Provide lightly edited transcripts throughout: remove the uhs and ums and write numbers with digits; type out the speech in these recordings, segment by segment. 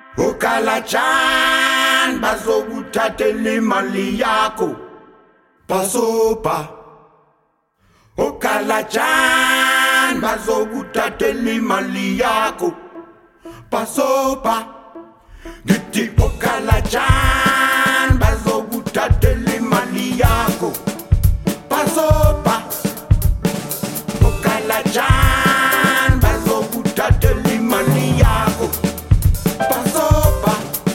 Ukalajan bazokuthathela imali yakho basopa. Ukalajan bazokuthathela imali yakho basopa. Ngithi ukalajan bazokuthathela imali yakho basopa. Ukalajan bazokuthathela imali yakho basopa.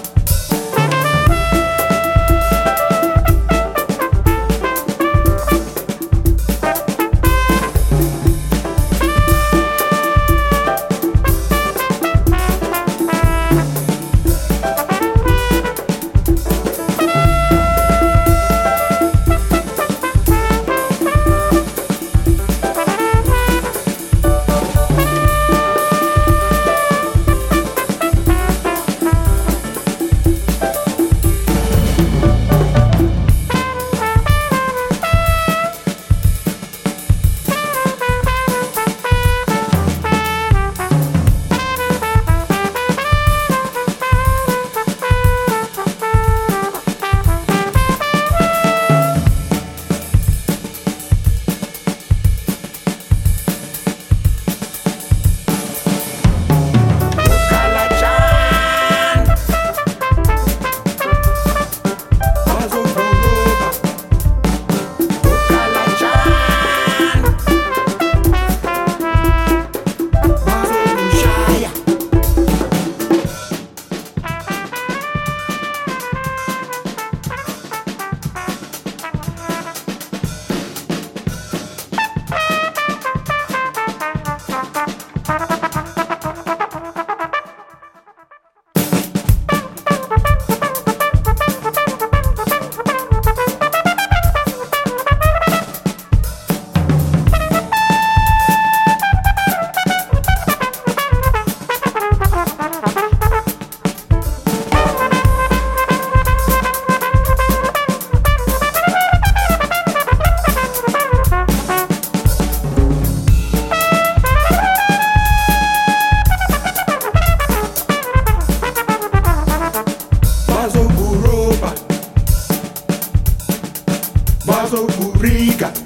Bazokuriga,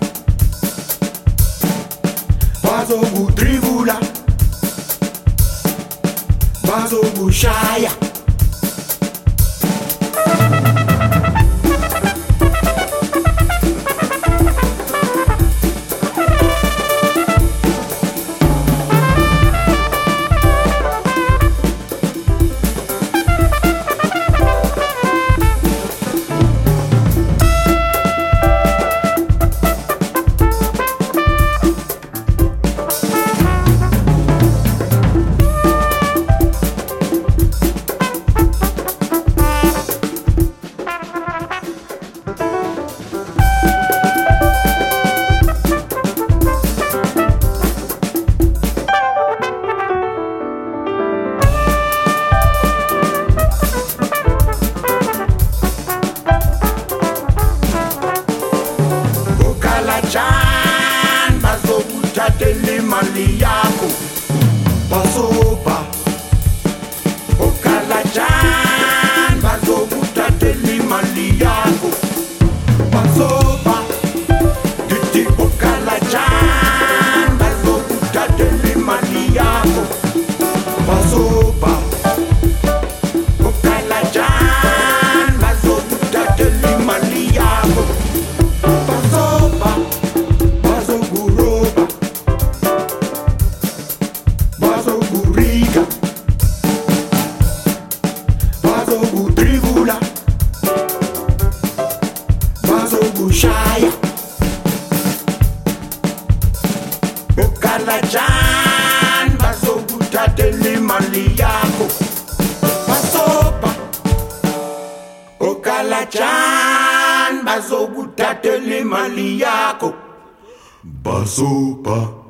bazokutribula, bazokushaya. Ukalajan bazokuthathela imali yakho basopa. Ukalajan bazokuthathela imali yakho basopa. Ngithi ukalajan bazokuthathela imali yakho basopa. Ukalajan bazokuthathela imali yakho basopa. Bazokuroba, bazokuriga, bazokutribula, bazokushaya. Ukalajan bazokuthathela imali yakho basopa. Ukalajan bazokuthathela imali yakho basopa.